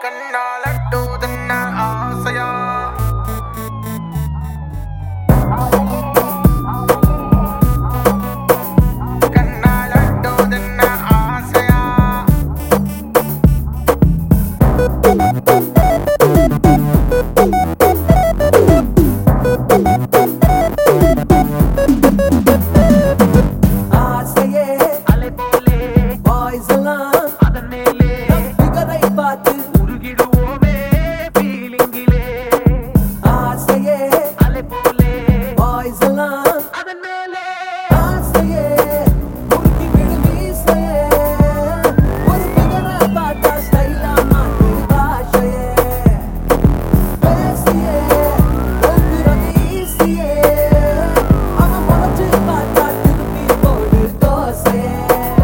கண்ணாலட்டுதென்ன ஆசையா கண்ணாலட்டுதென்ன ஆசையா ஆசையே அலை போலே பாய்ஸ் எல்லாம் அதன் மேலே ஃபிகரை பார்த்து உருகிடுவோமே ஃபீலிங்கிலே ஆசையே அலை போலே பாய்ஸ் எல்லாம் அதன் மேலே ஆசையே உருகி விடும் வீசையே ஒரு ஃபிகரை பார்த்தா ஸ்டைலா மாத்து பாஷையே பேசியே ஒப்புறது ஈஸியே அவன் முறைச்சு பார்த்தா திருப்பி போடு தோசையே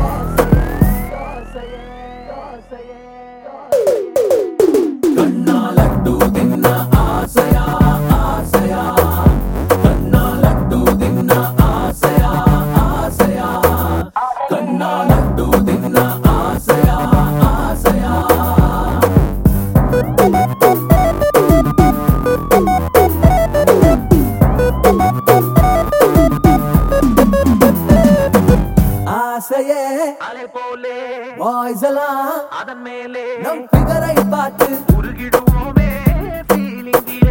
கண்ணாலட்டு தின்ன ஆசையா ஆசையா கண்ணாலட்டு தின்ன ஆசையா ஆசையா கண்ணாலட்டு தின்ன ஆசையா ஆசையா ஆசையே அலை போலே பாய்ஸ் எல்லாம் அதன் மேலே நம் ஃபிகரை பார்த்து உருகிடுவோமே ஃபீலிங்கிலே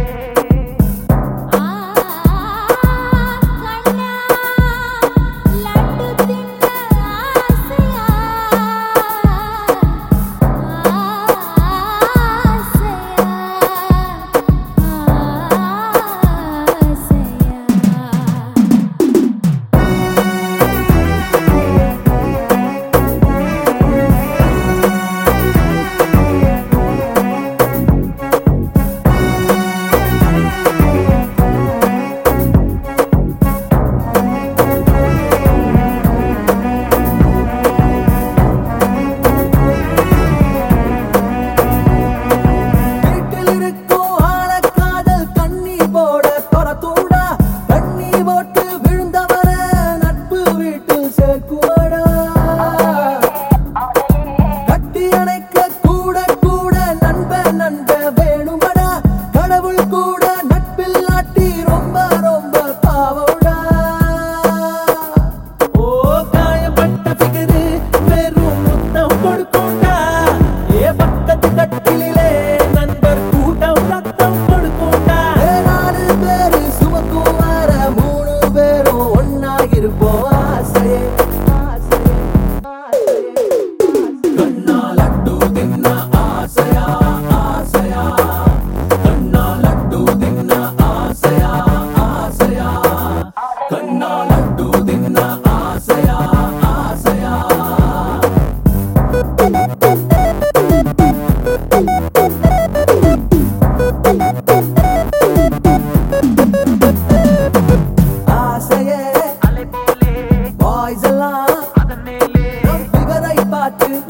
வீட்டில் இருக்கும் ஆழக்காதல் கண்ணி போட துரத்தூடா கண்ணி போட்டு விழுந்தவர நட்பு வீட்டில் சேர்க்குவடா கட்டி அணைக்க கூட கூட நண்ப நண்ப வேணுமடா கடவுள் கூட நட்பில் நாட்டி ரொம்ப ரொம்ப பாவடா ஓ காயப்பட்ட பிகரு வெறும் முத்தம் கொடுக்கும்டா ஏ பக்கத்து கட்டிலே நண்பர் கூட்டம் ரத்தம் கொடுக்கும்டா நாலு பேரு சுமக்கும் வர மூணு பேரும் ஒன்னா இருப்போம் ஆசையே ஆசையே கண்ணாலட்டு தின்ன ஆசையா ஆசையா கண்ணாலட்டு தின்ன ஆசையா ஆசையா கண்ணாலட்டு தின்ன ஆசையா ஆசையா ஆசையே அலை போலே பாய்ஸ் எல்லாம் அதன் மேலே நம் ஃபிகரை பார்த்து